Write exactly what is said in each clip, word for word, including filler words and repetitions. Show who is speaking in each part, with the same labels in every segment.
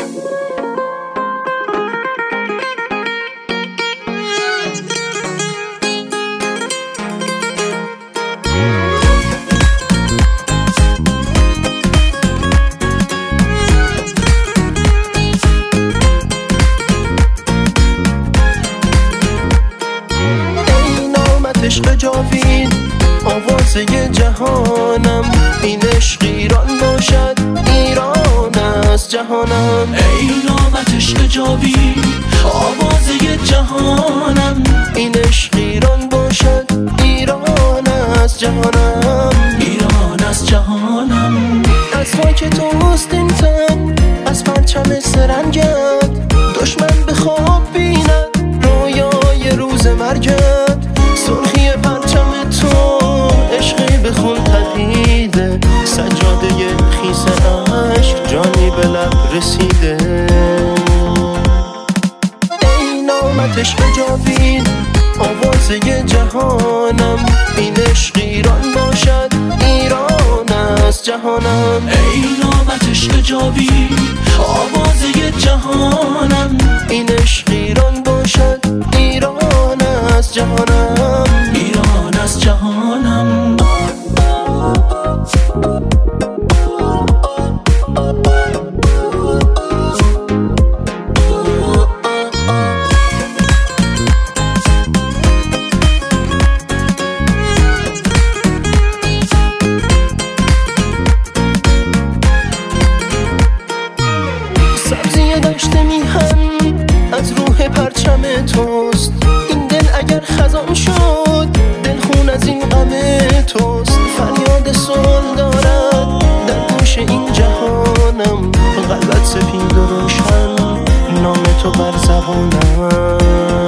Speaker 1: عشق جاوید آوازه جهانم، این عشق ایران باشد ایران از جهانم.
Speaker 2: ای نامت عشق جاوید آوازه جهانم، این عشق ایران باشد ایران از جهانم.
Speaker 1: ایران از جهانم.
Speaker 2: از خاک توست این تن، از پرچم سرنگت دشمن به خواب بیند رویای روز مرگت. سرخی پرچم تو عشقی به خون تپیده، سجاده خیس عشق جانی به لب رسیده.
Speaker 1: ای نامت عشق جاوید آوازه جهانم، این عشق ایران باشد ایران از جهانم.
Speaker 2: ای نامت عشق جاوید آوازه جهانم،
Speaker 1: این عشق ایران باشد ایران از جهانم.
Speaker 2: ایران از جهانم.
Speaker 1: سبزی داشته میهم از روح پرچم توست، این دل اگر خزان شد دلخون از این غم توست. فریاد صلح دارد در گوش این جهانم، قلبت سپید و روشن نام تو بر زبانم.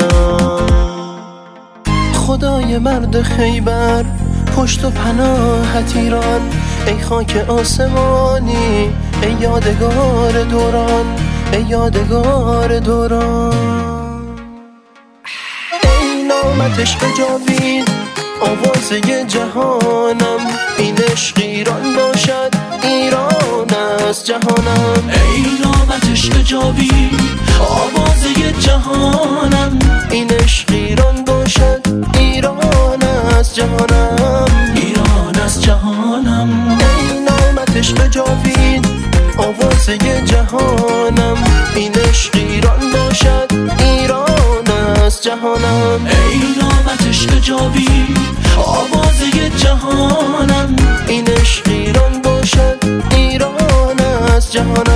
Speaker 1: خدای مرد خیبر پشت و پناهت ایران، ای خاک آسمانی ای یادگار دوران، ای یادگار دوران. ای نامت عشق جاوید آوازه جهانم، این عشق ایران باشد ایران از جهانم.
Speaker 2: ای نامت عشق جاوید آوازه جهانم،
Speaker 1: این عشق ایران باشد ایران از جهانم.
Speaker 2: ایران از جهانم.
Speaker 1: ای نامت عشق جاوید آوازه جهانم، این عشق ایران باشد ایران از جهانم.
Speaker 2: ای نامت عشق جاوید آوازه جهانم،
Speaker 1: این عشق ایران باشد ایران از جهانم.